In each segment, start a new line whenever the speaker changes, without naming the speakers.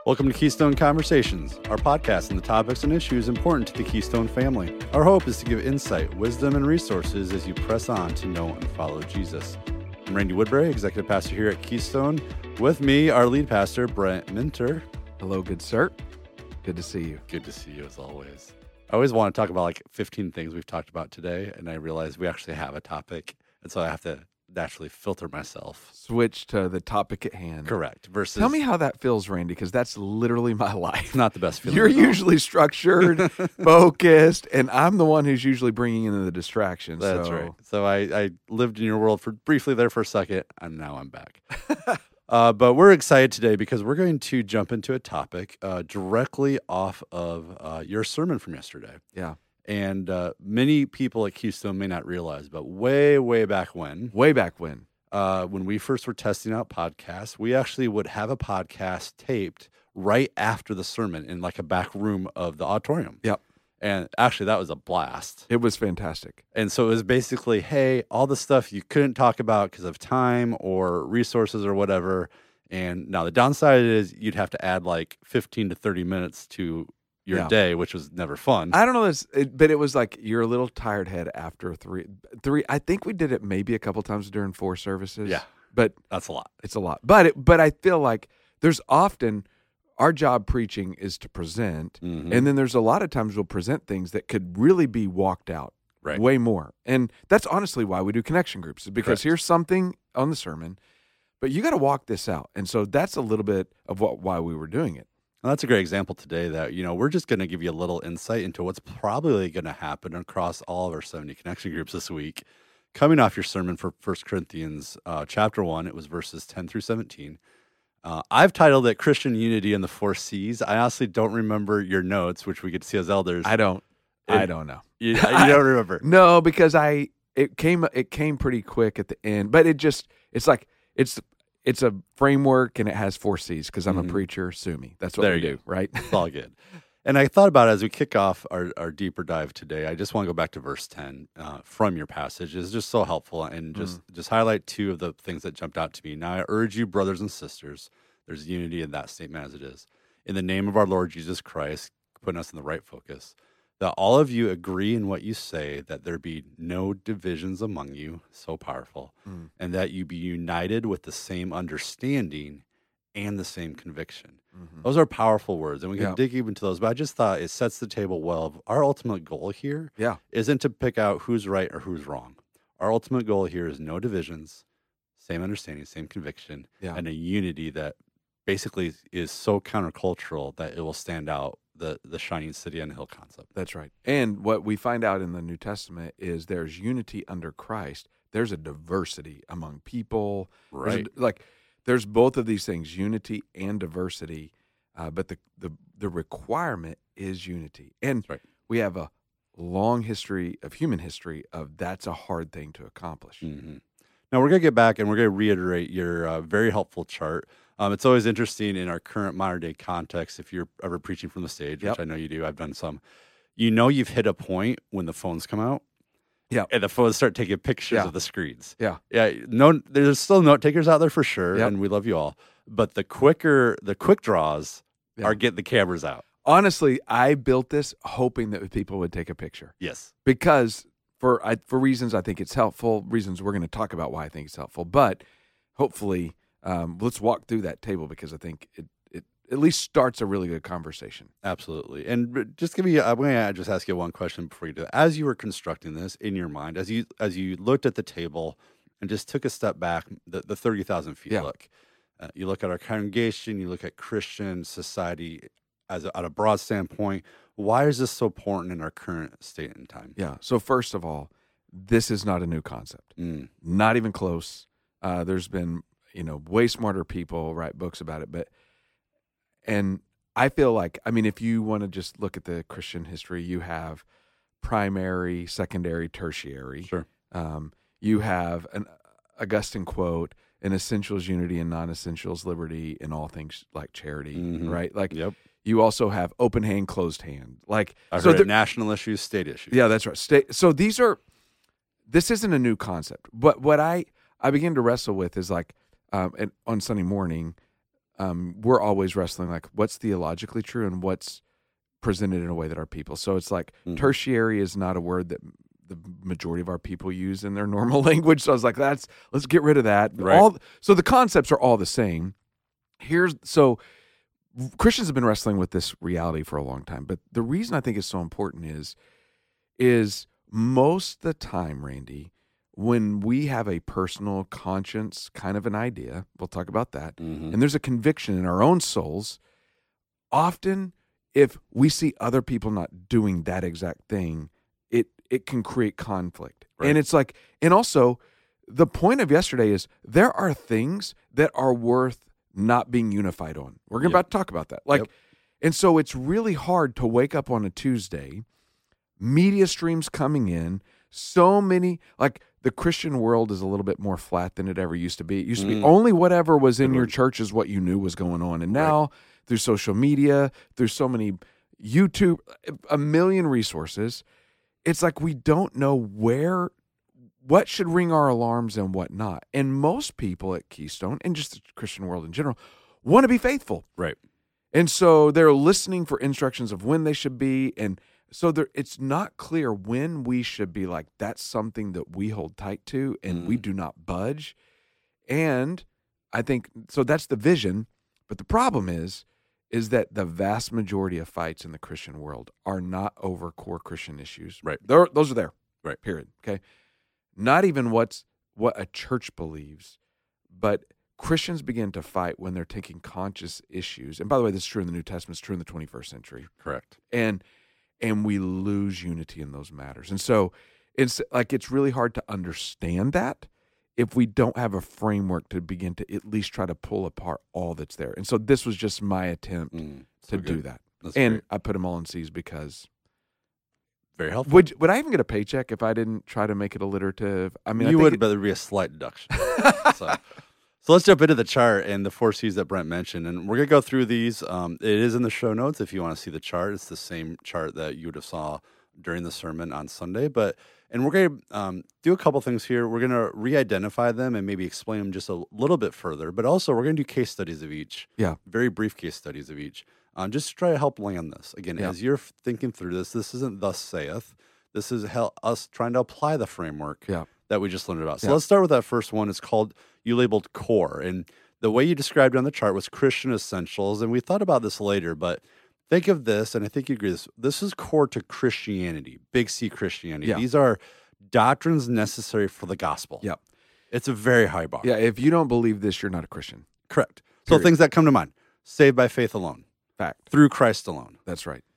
Welcome to Keystone Conversations, our podcast on the topics and issues important to the Keystone family. Our hope is to give insight, wisdom, and resources as you press on to know and follow Jesus. I'm Randy Woodbury, Executive Pastor here at Keystone. With me, our lead pastor, Brent Minter.
Hello, good sir. Good to see you.
Good to see you as always. I always want to talk about like 15 things we've talked about today, and I realize we actually have a topic, and so I have to naturally filter myself.
Switch to the topic at hand.
Correct. Versus,
Tell me how that feels, Randy, because that's literally my life.
Not the best feeling.
You're usually structured, focused, and I'm the one who's usually bringing in the distractions.
That's right. So I lived in your world briefly there for a second, and now I'm back. But we're excited today because we're going to jump into a topic directly off of your sermon from yesterday.
Yeah.
And many people at Keystone may not realize, but way back when we first were testing out podcasts, we actually would have a podcast taped right after the sermon in like a back room of the auditorium.
Yep.
And actually, that was a blast.
It was fantastic.
And so it was basically, hey, all the stuff you couldn't talk about because of time or resources or whatever. And now the downside is you'd have to add like 15 to 30 minutes to your day, which was never fun.
I don't know this, but it was like you're a little tired head after three. I think we did it maybe a couple times during 4 services.
Yeah,
but
that's a lot.
It's a lot. But I feel like there's often our job preaching is to present, and then there's a lot of times we'll present things that could really be walked out way more. And that's honestly why we do connection groups, is because here's something on the sermon, but you got to walk this out. And so that's a little bit of why we were doing it.
Well, that's a great example today that, we're just going to give you a little insight into what's probably going to happen across all of our 70 connection groups this week. Coming off your sermon for 1 Corinthians chapter 1, it was verses 10 through 17. I've titled it Christian Unity in the 4 C's. I honestly don't remember your notes, which we get to see as elders.
I don't know.
You don't remember?
No, because it came pretty quick at the end, but it's a framework and it has 4 C's because I'm a preacher. Sue me. That's what we do, right?
It's all good. And I thought about it as we kick off our deeper dive today. I just want to go back to verse 10 from your passage. It's just so helpful and just highlight 2 of the things that jumped out to me. Now I urge you, brothers and sisters, there's unity in that statement as it is, in the name of our Lord Jesus Christ, putting us in the right focus, that all of you agree in what you say, that there be no divisions among you, so powerful, and that you be united with the same understanding and the same conviction. Those are powerful words, and we can dig even into those, but I just thought it sets the table well. Our ultimate goal here isn't to pick out who's right or who's wrong. Our ultimate goal here is no divisions, same understanding, same conviction, and a unity that basically is so countercultural that it will stand out, the shining city on a hill concept.
That's right. And what we find out in the New Testament is there's unity under Christ. There's a diversity among people.
Right.
There's both of these things, unity and diversity, but the requirement is unity. And we have a long history of human history of that's a hard thing to accomplish.
Now we're going to get back and we're going to reiterate your very helpful chart. It's always interesting in our current modern day context, if you're ever preaching from the stage, which I know you do, I've done some, you've hit a point when the phones come out. Yeah. And the phones start taking pictures of the screens. Yeah. Yeah. No, there's still note takers out there for sure. And we love you all. But the quick draws are getting the cameras out.
Honestly, I built this hoping that people would take a picture.
Yes.
Because for reasons I think it's helpful, reasons we're going to talk about why I think it's helpful. But hopefully, let's walk through that table because I think it at least starts a really good conversation.
Absolutely. And just I'm going to just ask you one question before you do that. As you were constructing this in your mind, as you looked at the table and just took a step back, the 30,000 feet look, you look at our congregation, you look at Christian society at a broad standpoint. Why is this so important in our current state and time?
Yeah. So first of all, this is not a new concept. Not even close. There's been, way smarter people write books about it, and I feel like, if you want to just look at the Christian history, you have primary, secondary, tertiary.
Sure.
You have an Augustine quote, "In essentials unity, and non-essentials liberty, in all things like charity," right? You also have open hand, closed hand.
National issues, state issues.
Yeah, that's right. So this isn't a new concept. But what I began to wrestle with is on Sunday morning, we're always wrestling like what's theologically true and what's presented in a way that our people. So it's like tertiary is not a word that the majority of our people use in their normal language. So I was like, let's get rid of that.
Right.
So the concepts are all the same. So Christians have been wrestling with this reality for a long time, but the reason I think it's so important is most of the time, Randy, when we have a personal conscience kind of an idea, we'll talk about that, and there's a conviction in our own souls, often if we see other people not doing that exact thing, it can create conflict. Right. And it's like, and also the point of yesterday is there are things that are worth not being unified on. We're about to talk about that. And so it's really hard to wake up on a Tuesday, media streams coming in, so many, like the Christian world is a little bit more flat than it ever used to be. It used to be only whatever was in your church is what you knew was going on. And now through social media, through so many YouTube, a million resources, it's like we don't know what should ring our alarms and what not. And most people at Keystone, and just the Christian world in general, want to be faithful.
Right.
And so they're listening for instructions of when they should be. And so it's not clear when we should be like, that's something that we hold tight to and we do not budge. And I think, so that's the vision. But the problem is that the vast majority of fights in the Christian world are not over core Christian issues.
Right.
Those are there.
Right.
Period. Okay. Not even what a church believes, but Christians begin to fight when they're taking conscious issues. And by the way, this is true in the New Testament, it's true in the 21st century.
Correct.
And we lose unity in those matters. And so it's really hard to understand that if we don't have a framework to begin to at least try to pull apart all that's there. And so this was just my attempt to do that.
That's
and
great.
I put them all in C's because
very helpful.
Would I even get a paycheck if I didn't try to make it alliterative? I mean,
you would, but there'd be a slight deduction. So let's jump into the chart and the 4 C's that Brent mentioned. And we're going to go through these. It is in the show notes if you want to see the chart. It's the same chart that you would have saw during the sermon on Sunday. And we're going to do a couple things here. We're going to re-identify them and maybe explain them just a little bit further. But also, we're going to do case studies of each.
Yeah.
Very brief case studies of each. Just to try to help land this. Again, as you're thinking through this isn't thus saith. This is us trying to apply the framework that we just learned about. So let's start with that first one. It's called, you labeled core. And the way you described it on the chart was Christian essentials. And we thought about this later, but think of this, and I think you agree with this. This is core to Christianity, big C Christianity.
Yeah.
These are doctrines necessary for the gospel.
Yep.
It's a very high bar.
Yeah, if you don't believe this, you're not a Christian.
Correct.
Period.
So things that come to mind, saved by faith alone.
Fact.
Through Christ alone.
That's right.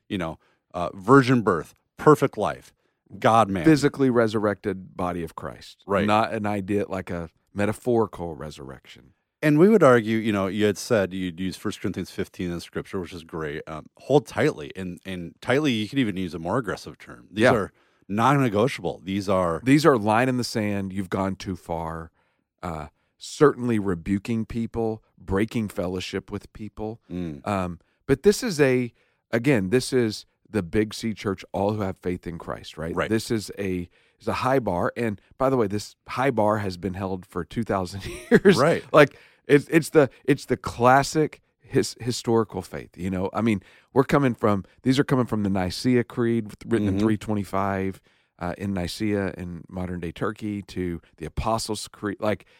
Virgin birth, perfect life, God-man.
Physically resurrected body of Christ.
Right.
Not an idea like a metaphorical resurrection.
And we would argue, you had said you'd use 1 Corinthians 15 in Scripture, which is great. Hold tightly. And tightly, you could even use a more aggressive term. These are non-negotiable. These are
line in the sand. You've gone too far. Certainly rebuking people, breaking fellowship with people. But this is this is the Big C Church, all who have faith in Christ, right?
Right.
This is a high bar. And by the way, this high bar has been held for 2,000 years.
Right.
Like it's the classic historical faith. I mean, these are coming from the Nicaea Creed written in 325 in Nicaea in modern day Turkey to the Apostles' Creed.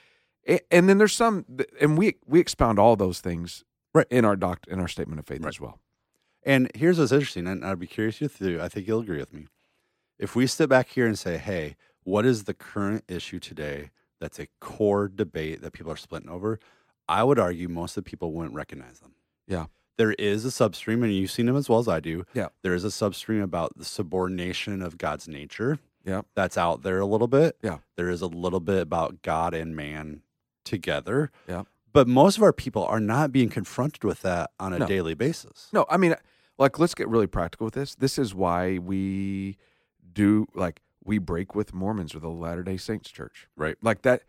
And then there's some, and we expound all those things in our statement of faith as well.
And here's what's interesting, and I'd be curious if you, I think you'll agree with me. If we sit back here and say, hey, what is the current issue today that's a core debate that people are splitting over, I would argue most of the people wouldn't recognize them.
Yeah.
There is a substream, and you've seen them as well as I do.
Yeah.
There is a substream about the subordination of God's nature.
Yeah.
That's out there a little bit.
Yeah.
There is a little bit about God and man together.
Yeah.
But most of our people are not being confronted with that on a daily basis.
No, I mean, let's get really practical with this. This is why we break with Mormons or the Latter-day Saints Church.
Right.
Like that,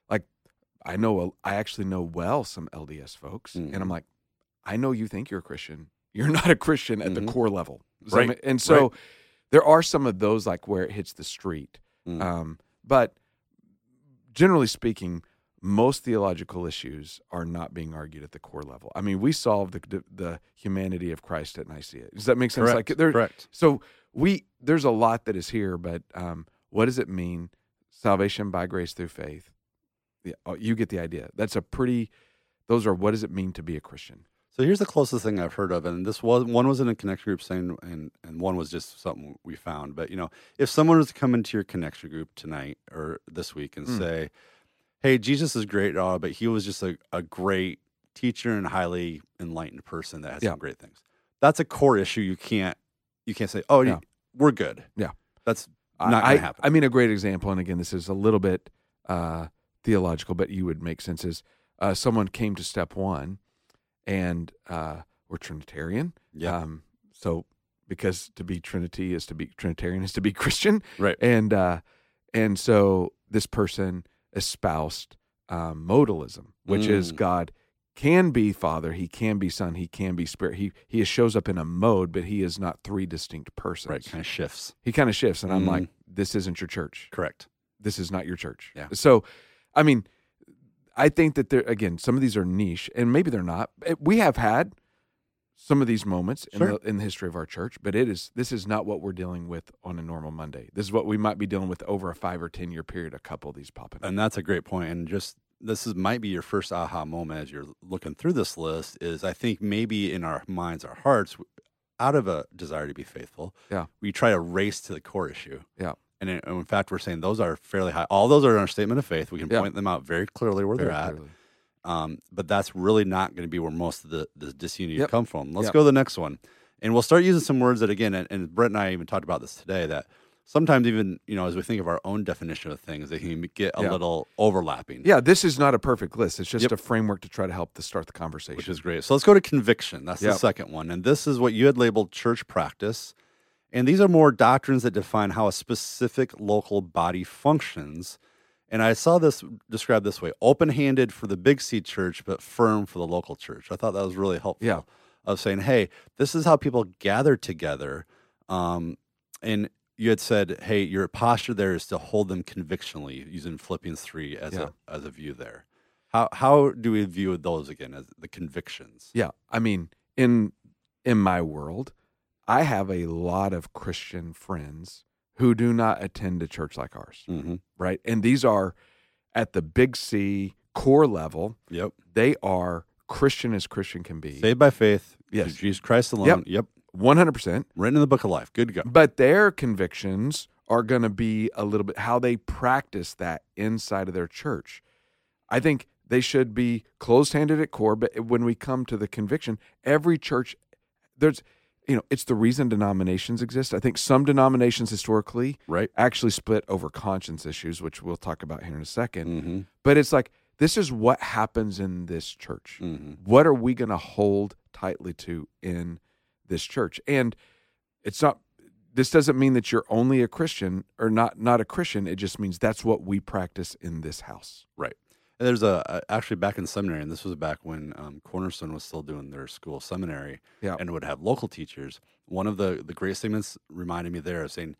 I actually know some LDS folks, and I'm like, I know you think you're a Christian. You're not a Christian at the core level.
Right.
And so there are some of those where it hits the street. But generally speaking, most theological issues are not being argued at the core level. I mean, we solved the humanity of Christ at Nicaea. Does that make sense?
Correct. Correct.
So there's a lot that is here, but what does it mean? Salvation by grace through faith. Yeah, you get the idea. Those are what does it mean to be a Christian?
So here's the closest thing I've heard of, and one was in a connection group saying, and one was just something we found. But if someone was to come into your connection group tonight or this week and say, "Hey, Jesus is great, but he was just a great teacher and highly enlightened person that has some great things," that's a core issue. You can't say, "Oh, we're good."
Yeah,
that's not going to happen.
I mean, a great example, and again, this is a little bit theological, but you would make sense. Is someone came to step one. And we're Trinitarian.
Yeah.
So because to be Trinitarian is to be Christian.
Right.
And so this person espoused modalism, which is God can be Father, he can be Son, he can be Spirit. He shows up in a mode, but he is not three distinct persons.
Right. Kind of shifts.
He kind of shifts, and I'm like, this isn't your church.
Correct.
This is not your church.
Yeah.
So, I mean, I think that some of these are niche, and maybe they're not. We have had some of these moments in the history of our church, but this is not what we're dealing with on a normal Monday. This is what we might be dealing with over a 5 or 10 year period. A couple of these popping up,
and that's a great point. And just might be your first aha moment as you're looking through this list. Is I think maybe in our minds, our hearts, out of a desire to be faithful, we try to race to the core issue.
Yeah.
And in fact, we're saying those are fairly high. All those are in our statement of faith. We can point them out very clearly where they're at. But that's really not going to be where most of the disunity come from. Let's go to the next one. And we'll start using some words that, again, and Brett and I even talked about this today, that sometimes even, as we think of our own definition of things, they can get a little overlapping.
Yeah, this is not a perfect list. It's just a framework to try to help to start the conversation.
Which is great. So let's go to conviction. That's the second one. And this is what you had labeled church practice. And these are more doctrines that define how a specific local body functions. And I saw this described this way: open-handed for the Big C church, but firm for the local church. I thought that was really helpful of saying, hey, this is how people gather together. And you had said, hey, your posture there is to hold them convictionally, using Philippians 3 as a view there. How do we view those again as the convictions?
Yeah, I mean, in my world, I have a lot of Christian friends who do not attend a church like ours, right? And these are at the Big C core level.
Yep.
They are Christian as Christian can be.
Saved by faith.
Yes.
Jesus Christ alone. Yep.
100%.
Written in the book of life. Good to go.
But their convictions are going to be a little bit how they practice that inside of their church. I think they should be closed-handed at core, but when we come to the conviction, every church, it's the reason denominations exist. I think some denominations historically actually split over conscience issues, which we'll talk about here in a second. But it's like, this is what happens in this church. What are we going to hold tightly to in this church? And this doesn't mean that you're only a Christian or not a Christian. It just means that's what we practice in this house.
Right. And there's actually back in seminary, and this was back when Cornerstone was still doing their school seminary and would have local teachers. One of the great statements reminded me there of saying,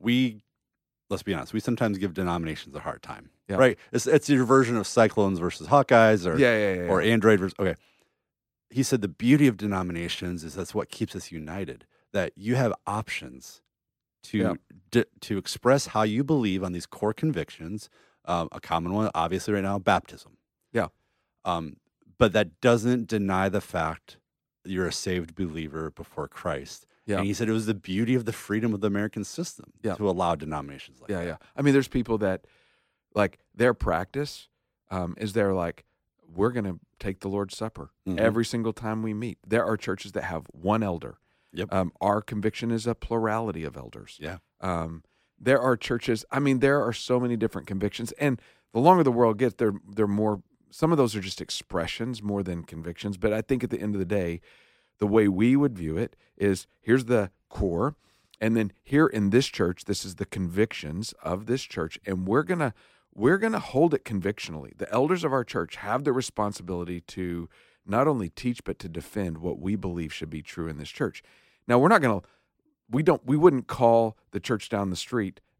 let's be honest, we sometimes give denominations a hard time, right? It's your version of Cyclones versus Hawkeyes or Android versus, okay. He said the beauty of denominations is that's what keeps us united, that you have options to express how you believe on these core convictions. A common one, obviously, right now, baptism.
Yeah.
But that doesn't deny the fact that you're a saved believer before Christ. Yeah. And he said it was the beauty of the freedom of the American system to allow denominations like that.
Yeah. I mean, there's people that, like, their practice is they're like, we're going to take the Lord's Supper every single time we meet. There are churches that have one elder.
Yep.
Our conviction is a plurality of elders.
Yeah.
There are churches, I mean, there are so many different convictions, and the longer the world gets, they're more, some of those are just expressions more than convictions, but I think at the end of the day, the way we would view it is, here's the core, and then here in this church, this is the convictions of this church, and we're gonna hold it convictionally. The elders of our church have the responsibility to not only teach, but to defend what we believe should be true in this church. Now, we wouldn't call the church down the street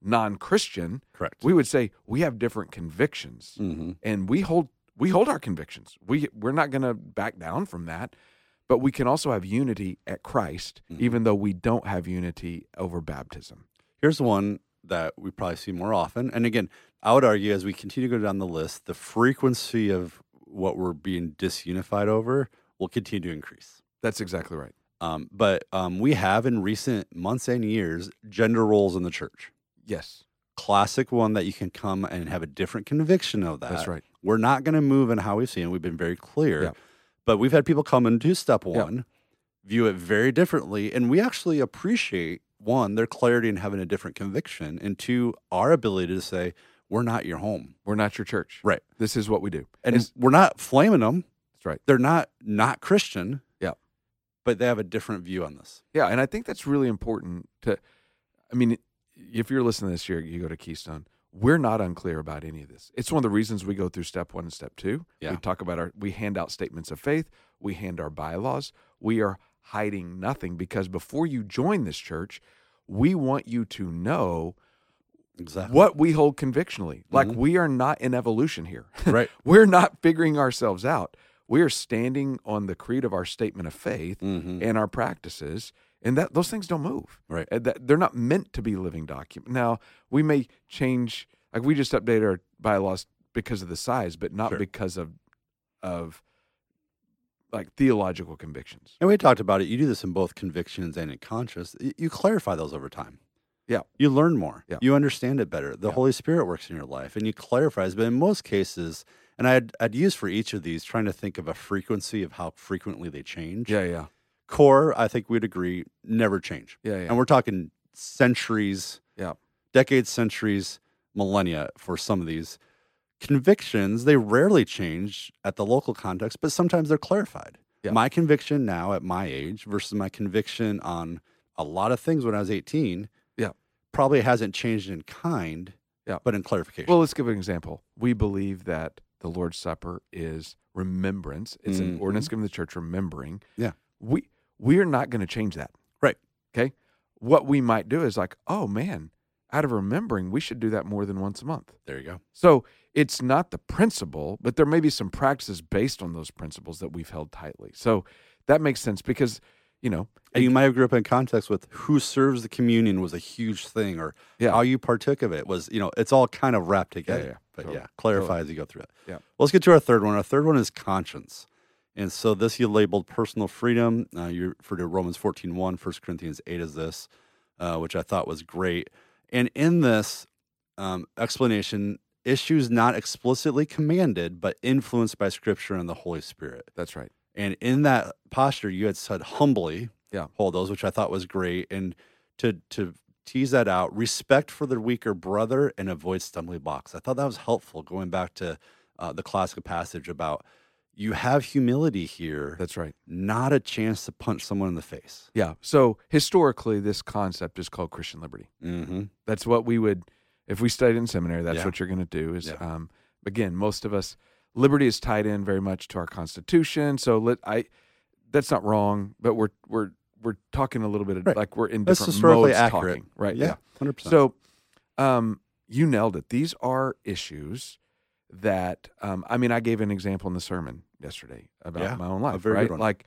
non-Christian,
correct,
we would say we have different convictions, and we hold our convictions. We're not going to back down from that, but we can also have unity at Christ, even though we don't have unity over baptism.
Here's one that we probably see more often, and again, I would argue as we continue to go down the list, the frequency of what we're being disunified over will continue to increase.
That's exactly right.
But we have in recent months and years gender roles in the church.
Yes.
Classic one that you can come and have a different conviction of that.
That's right.
We're not going to move in how we've seen it. We've been very clear.
Yeah.
But we've had people come into step one, view it very differently, and we actually appreciate, one, their clarity in having a different conviction, and two, our ability to say, we're not your home.
We're not your church.
Right.
This is what we do.
And we're not flaming them.
That's right.
They're not Christian.
Yeah.
But they have a different view on this.
Yeah, and I think that's really important if you're listening to this year, you go to Keystone, we're not unclear about any of this. It's one of the reasons we go through step 1 and step 2.
Yeah.
We talk about we hand out statements of faith. We hand our bylaws. We are hiding nothing because before you join this church, we want you to know
exactly
what we hold convictionally. Like we are not in evolution here.
Right.
We're not figuring ourselves out. We are standing on the creed of our statement of faith and our practices, and that those things don't move.
Right.
They're not meant to be living documents. Now, we may change, like we just updated our bylaws because of the size, but not because of like theological convictions.
And we talked about it. You do this in both convictions and in conscience. You clarify those over time.
Yeah.
You learn more.
Yeah.
You understand it better. The Holy Spirit works in your life, and you clarify. But in most cases, and I'd use for each of these, trying to think of a frequency of how frequently they change.
Yeah.
Core, I think we'd agree, never change.
Yeah.
And we're talking centuries, decades, centuries, millennia for some of these. Convictions, they rarely change at the local context, but sometimes they're clarified. Yeah. My conviction now at my age versus my conviction on a lot of things when I was 18 probably hasn't changed in kind, but in clarification.
Well, let's give an example. We believe that the Lord's Supper is remembrance. It's an ordinance given to the church remembering.
Yeah.
We are not going to change that.
Right.
Okay? What we might do is like, oh, man, out of remembering, we should do that more than once a month.
There you go.
So it's not the principle, but there may be some practices based on those principles that we've held tightly. So that makes sense because,
and you might have grew up in context with who serves the communion was a huge thing, or how you partook of it was, it's all kind of wrapped together.
Yeah.
But
totally.
clarify as you go through it.
Yeah.
Well, let's get to our third one. Our third one is conscience. And so this you labeled personal freedom. You referred to Romans 14:1, 1 Corinthians 8 as this, which I thought was great. And in this explanation, issues not explicitly commanded, but influenced by Scripture and the Holy Spirit.
That's right.
And in that posture, you had said humbly, hold those, which I thought was great. And to tease that out, respect for the weaker brother and avoid stumbling blocks. I thought that was helpful, going back to the classic passage about you have humility here.
That's right.
Not a chance to punch someone in the face.
Yeah. So historically, this concept is called Christian liberty.
Mm-hmm.
That's what we would, if we studied in seminary, that's what you're going to do is, again, most of us, liberty is tied in very much to our Constitution. So that's not wrong, but we're talking a little bit of, like we're in different
historically
modes
accurate.
Talking, right?
Yeah, 100%.
So you nailed it. These are issues that, I gave an example in the sermon yesterday about my own life,
a very
right?
good one.
Like,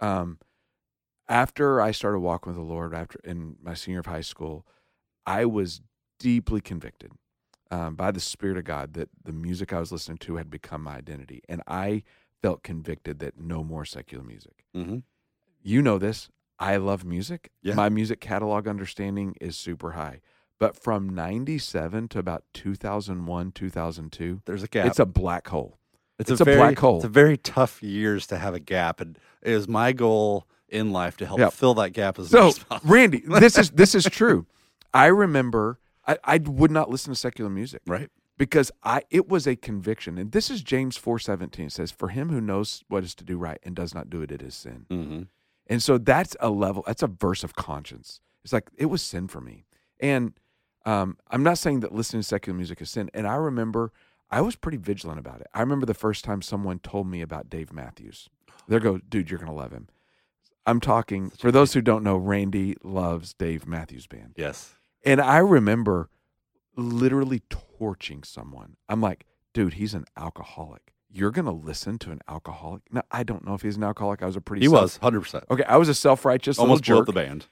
after I started walking with the Lord, in my senior year of high school, I was deeply convicted by the Spirit of God that the music I was listening to had become my identity. And I felt convicted that no more secular music.
Mm-hmm.
You know this. I love music.
Yeah.
My music catalog understanding is super high. But from 97 to about 2001, 2002,
there's a gap.
It's a black hole.
It's
a black hole.
It's a very tough years to have a gap. And it is my goal in life to help fill that gap as much as possible.
Randy, this is true. I remember I would not listen to secular music.
Right.
Because it was a conviction. And this is James 4:17. It says, for him who knows what is to do right and does not do it, it is sin.
Mm-hmm.
And so that's a verse of conscience. It's like, it was sin for me. And I'm not saying that listening to secular music is sin. And I remember I was pretty vigilant about it. I remember the first time someone told me about Dave Matthews. They go, dude, you're going to love him. I'm talking, for those who don't know, Randy loves Dave Matthews Band.
Yes.
And I remember literally torching someone. I'm like, dude, he's an alcoholic. You're going to listen to an alcoholic? Now, I don't know if he's an alcoholic. I was a pretty
He was, 100%.
Okay, I was a self-righteous
almost blew
little
up
jerk.
the band.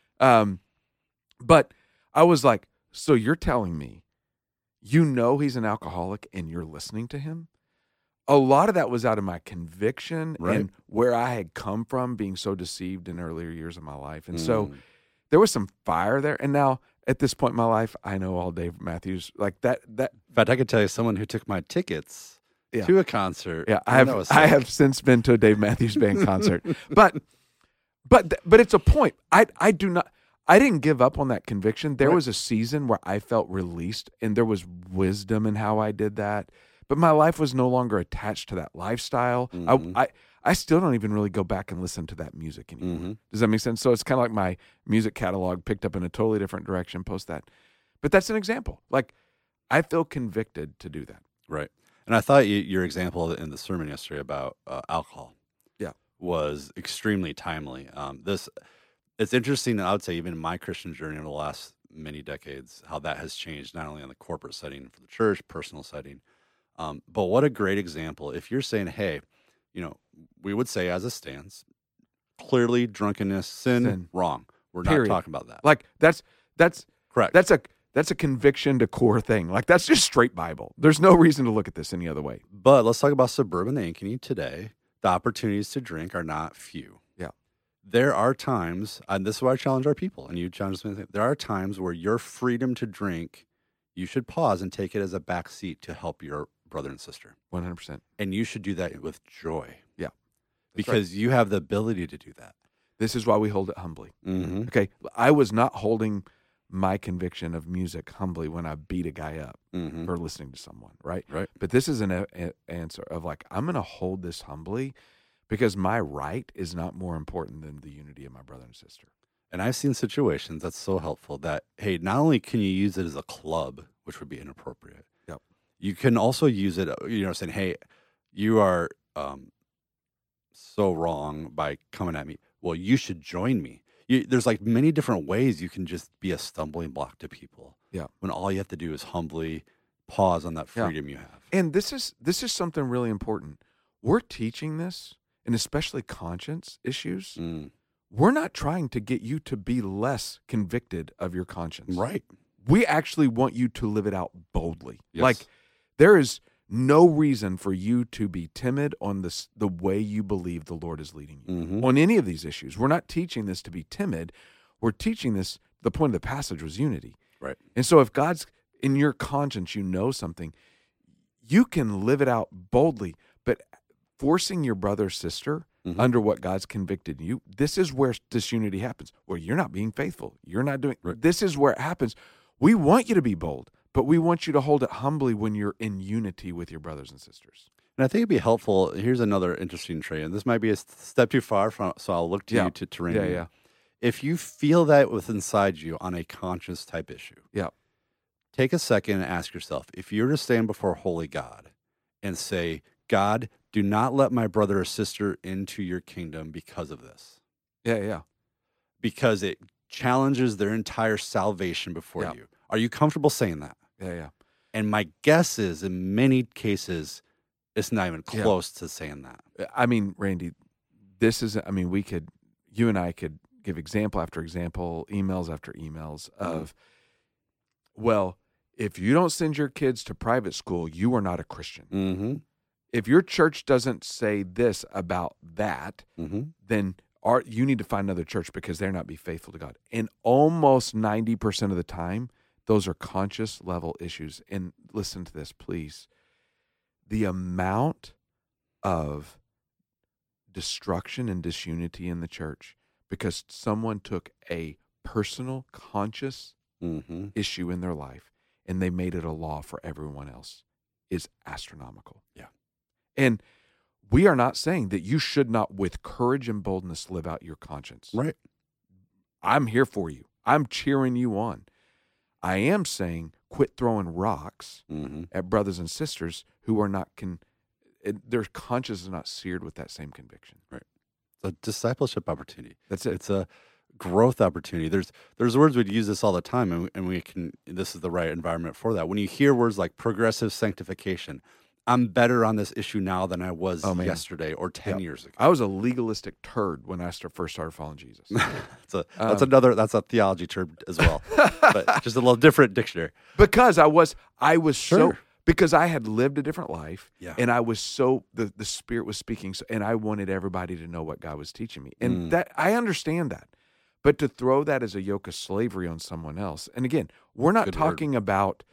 But I was like, so you're telling me you know he's an alcoholic and you're listening to him? A lot of that was out of my conviction and where I had come from being so deceived in earlier years of my life. And so there was some fire there. And now at this point in my life, I know all Dave Matthews like that.
In fact, I could tell you someone who took my tickets to a concert.
Yeah, I have since been to a Dave Matthews Band concert. But it's a point. I didn't give up on that conviction. There was a season where I felt released and there was wisdom in how I did that. But my life was no longer attached to that lifestyle. I still don't even really go back and listen to that music anymore. Does that make sense? So it's kind of like my music catalog picked up in a totally different direction post that. But that's an example. Like, I feel convicted to do that.
Right. And I thought your example in the sermon yesterday about alcohol was extremely timely. It's interesting, I would say, even in my Christian journey over the last many decades, how that has changed, not only in the corporate setting for the church, personal setting. But what a great example. If you're saying, hey, we would say as a stance, clearly drunkenness, sin. Wrong. We're not talking about that.
Like that's
correct.
That's a conviction to core thing. Like that's just straight Bible. There's no reason to look at this any other way.
But let's talk about suburban Ankeny today. The opportunities to drink are not few.
Yeah.
There are times, and this is why I challenge our people, and you challenge me, there are times where your freedom to drink, you should pause and take it as a back seat to help your brother and sister.
100%.
And you should do that with joy.
Yeah.
Because you have the ability to do that.
This is why we hold it humbly. Okay. I was not holding my conviction of music humbly when I beat a guy up for listening to someone, right?
Right.
But this is an answer of like, I'm going to hold this humbly because my right is not more important than the unity of my brother and sister.
And I've seen situations that's so helpful that, hey, not only can you use it as a club, which would be inappropriate, you can also use it, saying, hey, you are so wrong by coming at me. Well, you should join me. There's like many different ways you can just be a stumbling block to people.
Yeah.
When all you have to do is humbly pause on that freedom you have.
And this is something really important. We're teaching this, and especially conscience issues. We're not trying to get you to be less convicted of your conscience.
Right.
We actually want you to live it out boldly.
Yes.
Like there is no reason for you to be timid on the way you believe the Lord is leading you on any of these issues. We're not teaching this to be timid. We're teaching this. The point of the passage was unity.
Right.
And so if God's in your conscience, something, you can live it out boldly, but forcing your brother or sister under what God's convicted you, this is where disunity happens, where you're not being faithful. You're not doing, this is where it happens. We want you to be bold, but we want you to hold it humbly when you're in unity with your brothers and sisters.
And I think it'd be helpful. Here's another interesting trait, and this might be a step too far, so I'll look to you to rein in. If you feel that within inside you on a conscious type issue, take a second and ask yourself, if you were to stand before holy God and say, God, do not let my brother or sister into your kingdom because of this. Because it challenges their entire salvation before you. Are you comfortable saying that? And my guess is, in many cases, it's not even close to saying that.
I mean, Randy, you and I could give example after example, emails after emails of, well, if you don't send your kids to private school, you are not a Christian. If your church doesn't say this about that, then you need to find another church because they're not be faithful to God. And almost 90% of the time, those are conscious level issues. And listen to this, please. The amount of destruction and disunity in the church because someone took a personal, conscious issue in their life and they made it a law for everyone else is astronomical. And we are not saying that you should not, with courage and boldness, live out your conscience.
Right.
I'm here for you. I'm cheering you on. I am saying quit throwing rocks at brothers and sisters who are not, their conscience is not seared with that same conviction.
Right. It's a discipleship opportunity.
That's it.
It's a growth opportunity. There's words we'd use this all the time, and we can. This is the right environment for that. When you hear words like progressive sanctification, I'm better on this issue now than I was yesterday or 10 years ago.
I was a legalistic turd when I first started following Jesus.
That's a theology term as well, but just a little different dictionary.
Because I was
Sure.
because I had lived a different life,
Yeah.
and I was so the Spirit was speaking, and I wanted everybody to know what God was teaching me, and that I understand that. But to throw that as a yoke of slavery on someone else, and again, we're not talking about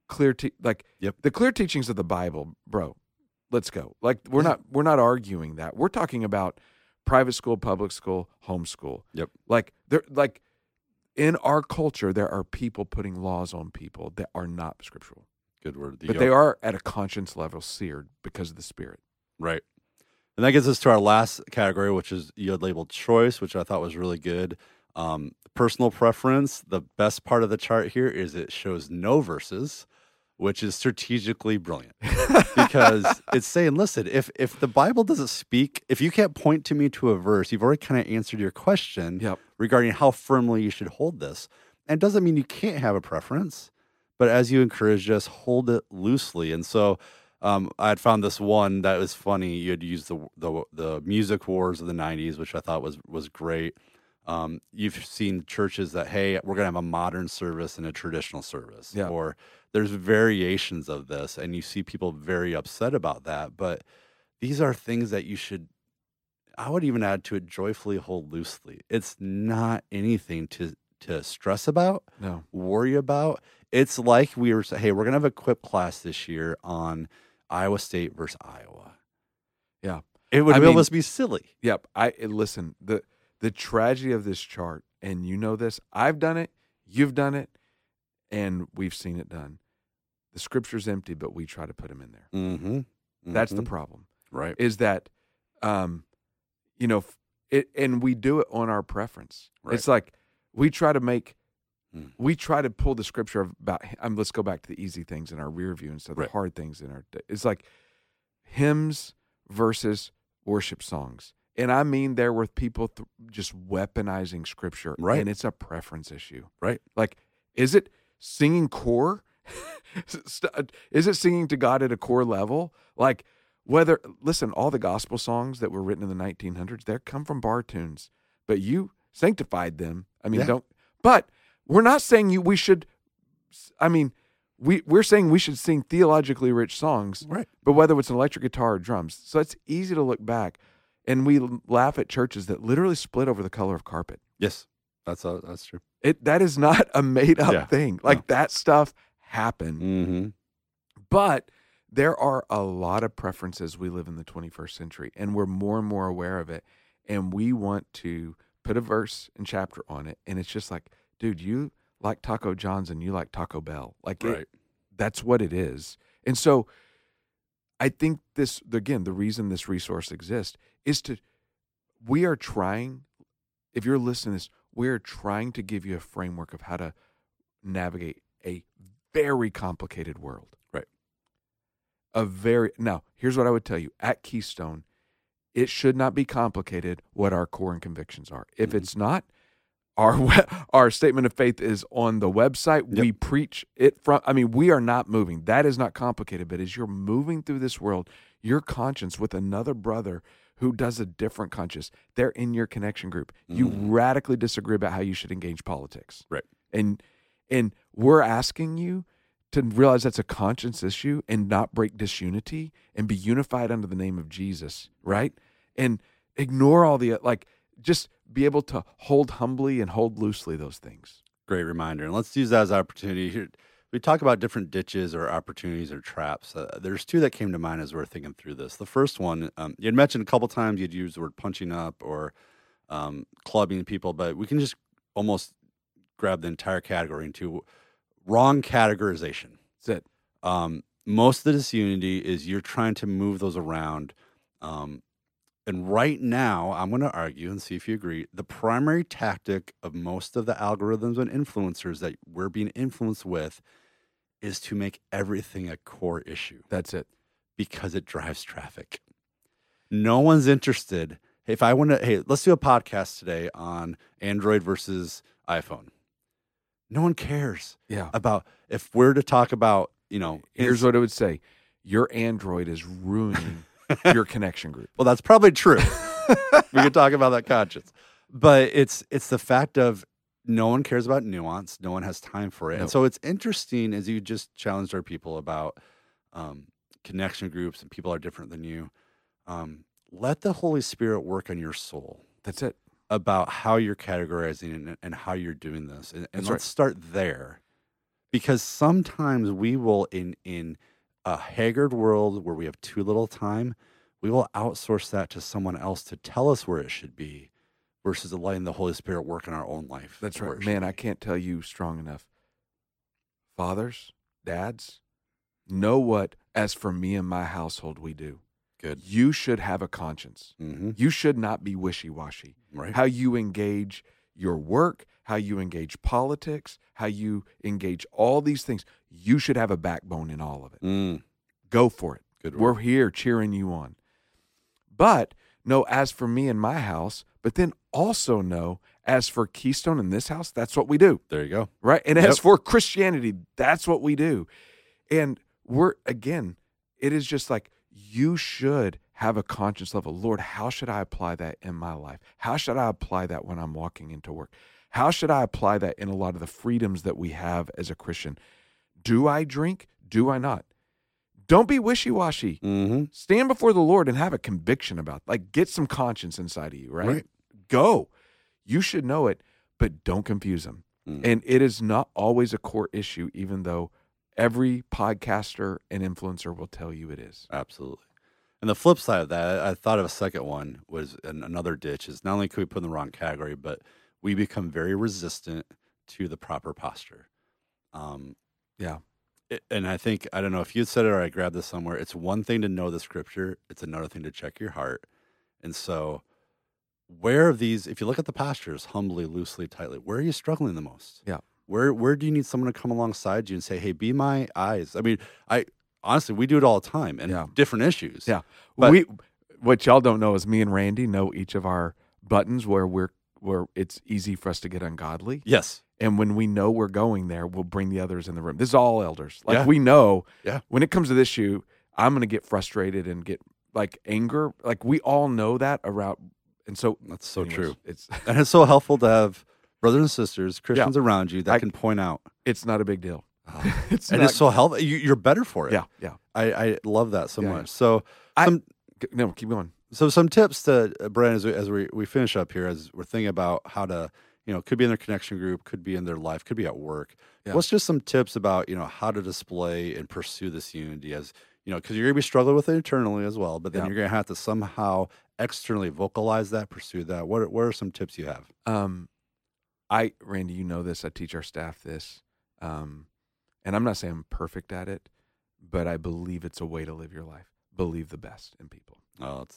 the clear teachings of the Bible, bro. Let's go. Like we're not arguing that. We're talking about private school, public school, homeschool.
Yep.
Like in our culture, there are people putting laws on people that are not scriptural.
Good word.
But they are at a conscience level seared because of the Spirit.
Right. And that gets us to our last category, which is you had labeled choice, which I thought was really good. Personal preference. The best part of the chart here is it shows no verses, which is strategically brilliant because it's saying, listen, if the Bible doesn't speak, if you can't point to me to a verse, you've already kind of answered your question regarding how firmly you should hold this. And it doesn't mean you can't have a preference, but as you encouraged us, hold it loosely. And so I had found this one that was funny. You had used the music wars of the 90s, which I thought was great. You've seen churches that, hey, we're going to have a modern service and a traditional service, or there's variations of this, and you see people very upset about that. But these are things that you should, I would even add to it, joyfully hold loosely. It's not anything to stress about, worry about. It's like we were saying, hey, we're going to have a quip class this year on Iowa State versus Iowa.
Yeah.
It would almost be silly.
Yep. Listen, the tragedy of this chart, and you know this, I've done it, you've done it, and we've seen it done. The scripture's empty, but we try to put them in there.
Mm-hmm.
That's the problem.
Right.
Is that, and we do it on our preference. Right. It's like we try to pull the scripture about, let's go back to the easy things in our rear view instead of the hard things in our, it's like hymns versus worship songs. And I mean, there were people just weaponizing scripture, and it's a preference issue.
Right.
Like, is it singing core? Is it singing to God at a core level? Like, listen, all the gospel songs that were written in the 1900s, they come from bar tunes, but you sanctified them. I mean, but we're not saying we should, we're saying we should sing theologically rich songs,
right?
But whether it's an electric guitar or drums. So it's easy to look back. And we laugh at churches that literally split over the color of carpet.
Yes, that's true.
That is not a made-up thing. Like, that stuff happened.
Mm-hmm.
But there are a lot of preferences. We live in the 21st century, and we're more and more aware of it. And we want to put a verse and chapter on it. And it's just like, dude, you like Taco John's and you like Taco Bell. Like, that's what it is. And so I think the reason this resource exists is we are trying, if you're listening to this, we're trying to give you a framework of how to navigate a very complicated world.
Right.
Now, here's what I would tell you. At Keystone, it should not be complicated what our core and convictions are. If it's not, our statement of faith is on the website. Yep. We preach it we are not moving. That is not complicated, but as you're moving through this world, your conscience with another brother who does a different conscience, they're in your connection group. You radically disagree about how you should engage politics.
Right.
And we're asking you to realize that's a conscience issue and not break disunity and be unified under the name of Jesus, right? And ignore all the, just be able to hold humbly and hold loosely those things.
Great reminder. And let's use that as an opportunity here. We talk about different ditches or opportunities or traps. There's two that came to mind as we're thinking through this. The first one, you had mentioned a couple times you'd use the word punching up or clubbing people, but we can just almost grab the entire category into wrong categorization.
That's it.
Most of the disunity is you're trying to move those around. And right now, I'm going to argue and see if you agree, the primary tactic of most of the algorithms and influencers that we're being influenced with is to make everything a core issue.
That's it.
Because it drives traffic. No one's interested. Hey, if I want to, hey, let's do a podcast today on Android versus iPhone. No one cares about if we're to talk about,
Here's what I would say. Your Android is ruining your connection group.
Well, that's probably true. We could talk about that conscience. But it's the fact of no one cares about nuance. No one has time for it. And so it's interesting as you just challenged our people about connection groups and people are different than you. Let the Holy Spirit work on your soul.
That's it.
About how you're categorizing and how you're doing this. And let's start there. Because sometimes we will, in a haggard world where we have too little time, we will outsource that to someone else to tell us where it should be versus letting the Holy Spirit work in our own life.
That's right. Man, I can't tell you strong enough. Fathers, dads, know what, as for me and my household, we do.
Good.
You should have a conscience.
Mm-hmm.
You should not be wishy-washy.
Right.
How you engage your work, how you engage politics, how you engage all these things. You should have a backbone in all of it. Go for it.
Good
We're here cheering you on. But know, as for me and my house, but then also know, as for Keystone in this house, that's what we do.
There you go.
Right? And as for Christianity, that's what we do. And it is just like, you should have a conscience level. Lord, how should I apply that in my life? How should I apply that when I'm walking into work? How should I apply that in a lot of the freedoms that we have as a Christian? Do I drink? Do I not? Don't be wishy-washy.
Mm-hmm.
Stand before the Lord and have a conviction about, get some conscience inside of you, right? Go. You should know it, but don't confuse them. And it is not always a core issue, even though every podcaster and influencer will tell you it is.
Absolutely. And the flip side of that, I thought of a second one, was another ditch, is not only could we put in the wrong category, but we become very resistant to the proper posture. And I think, I don't know if you said it or I grabbed this somewhere, it's one thing to know the scripture, it's another thing to check your heart. And so where of these, if you look at the postures, humbly, loosely, tightly, where are you struggling the most?
Yeah.
Where do you need someone to come alongside you and say, hey, be my eyes? I mean, honestly, we do it all the time and different issues.
Yeah. But what y'all don't know is me and Randy know each of our buttons where it's easy for us to get ungodly.
Yes.
And when we know we're going there, we'll bring the others in the room. This is all elders. We know when it comes to this issue, I'm going to get frustrated and get anger. We all know that around. And so
that's so true.
And
it's so helpful to have brothers and sisters, Christians around you that can point out.
It's not a big deal.
It's so helpful. You're better for it.
Yeah.
I love that so much. So
keep going.
So some tips to Brandon as we finish up here, as we're thinking about how to, could be in their connection group, could be in their life, could be at work. Yeah. What's just some tips about, how to display and pursue this unity as, because you're going to be struggling with it internally as well, but then you're going to have to somehow externally vocalize that, pursue that. What are some tips you have?
Randy, you know this, I teach our staff this, and I'm not saying I'm perfect at it, but I believe it's a way to live your life. Believe the best in people.
Oh,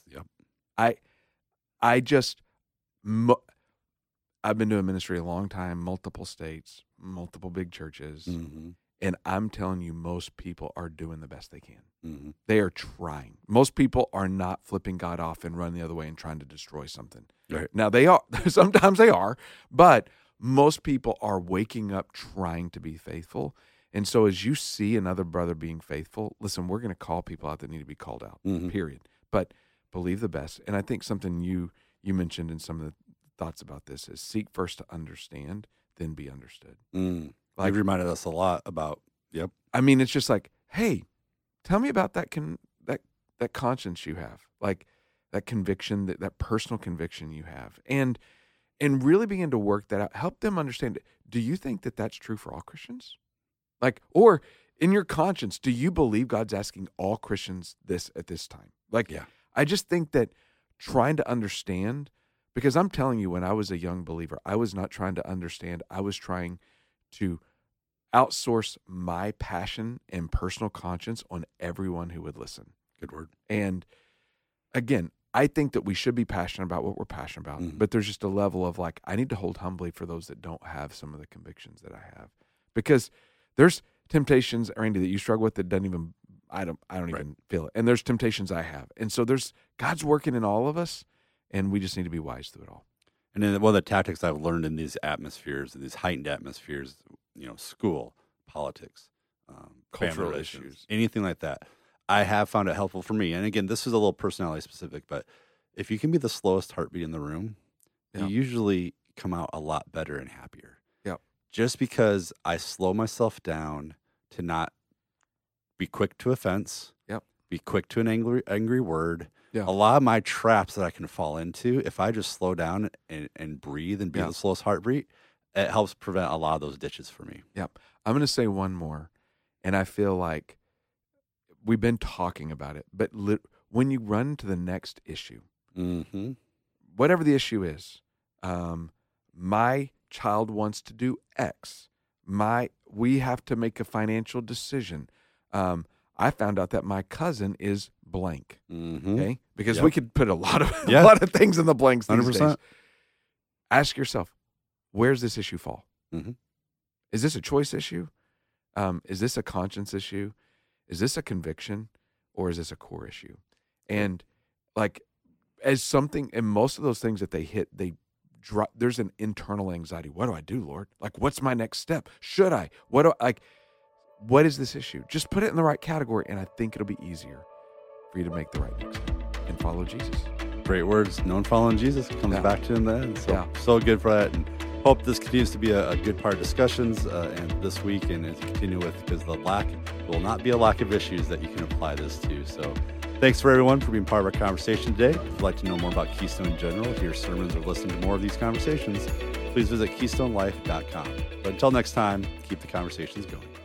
I've been doing ministry a long time, multiple states, multiple big churches, and I'm telling you, most people are doing the best they can.
Mm-hmm.
They are trying. Most people are not flipping God off and running the other way and trying to destroy something.
Right.
Now, they are. Sometimes they are, but most people are waking up trying to be faithful. And so as you see another brother being faithful, listen, we're going to call people out that need to be called out, period. But believe the best. And I think something you mentioned in some of the thoughts about this is seek first to understand, then be understood.
You reminded us a lot about,
I mean, it's just like, hey, tell me about that conscience you have, that conviction, that personal conviction you have. And really begin to work that out. Help them understand, do you think that that's true for all Christians? Or in your conscience, do you believe God's asking all Christians this at this time? I just think that trying to understand, because I'm telling you, when I was a young believer, I was not trying to understand. I was trying to outsource my passion and personal conscience on everyone who would listen.
Good word.
And again, I think that we should be passionate about what we're passionate about, but there's just a level of I need to hold humbly for those that don't have some of the convictions that I have, because there's temptations, Randy, that you struggle with that doesn't even, I don't even feel it. And there's temptations I have. And so God's working in all of us. and we just need to be wise through it all.
And then one of the tactics I've learned in these atmospheres, in these heightened atmospheres, school, politics,
cultural
issues, anything like that, I have found it helpful for me. And again, this is a little personality specific, but if you can be the slowest heartbeat in the room, you usually come out a lot better and happier.
Yep.
Just because I slow myself down to not be quick to offense, be quick to an angry word.
Yeah.
A lot of my traps that I can fall into, if I just slow down and breathe and be the slowest heartbeat, it helps prevent a lot of those ditches for me.
Yep. I'm going to say one more, and I feel like we've been talking about it, but when you run to the next issue, whatever the issue is, my child wants to do X. We have to make a financial decision. I found out that my cousin is blank. Okay, because we could put a lot of things in the blanks these
100%.
days. Ask yourself, where's this issue fall? Is this a choice issue? Is this a conscience issue? Is this a conviction, or is this a core issue? And like, as something, and most of those things that they hit, they drop. There's an internal anxiety. What do I do, Lord? Like, what's my next step? Should I? What is this issue? Just put it in the right category, and I think it'll be easier for you to make the right next step and follow Jesus.
Great words. No one following Jesus comes back to him then. So good for that. And hope this continues to be a good part of discussions and this week and as you continue with, because the lack will not be a lack of issues that you can apply this to. So thanks for everyone for being part of our conversation today. If you'd like to know more about Keystone in general, hear sermons, or listen to more of these conversations, please visit KeystoneLife.com. But until next time, keep the conversations going.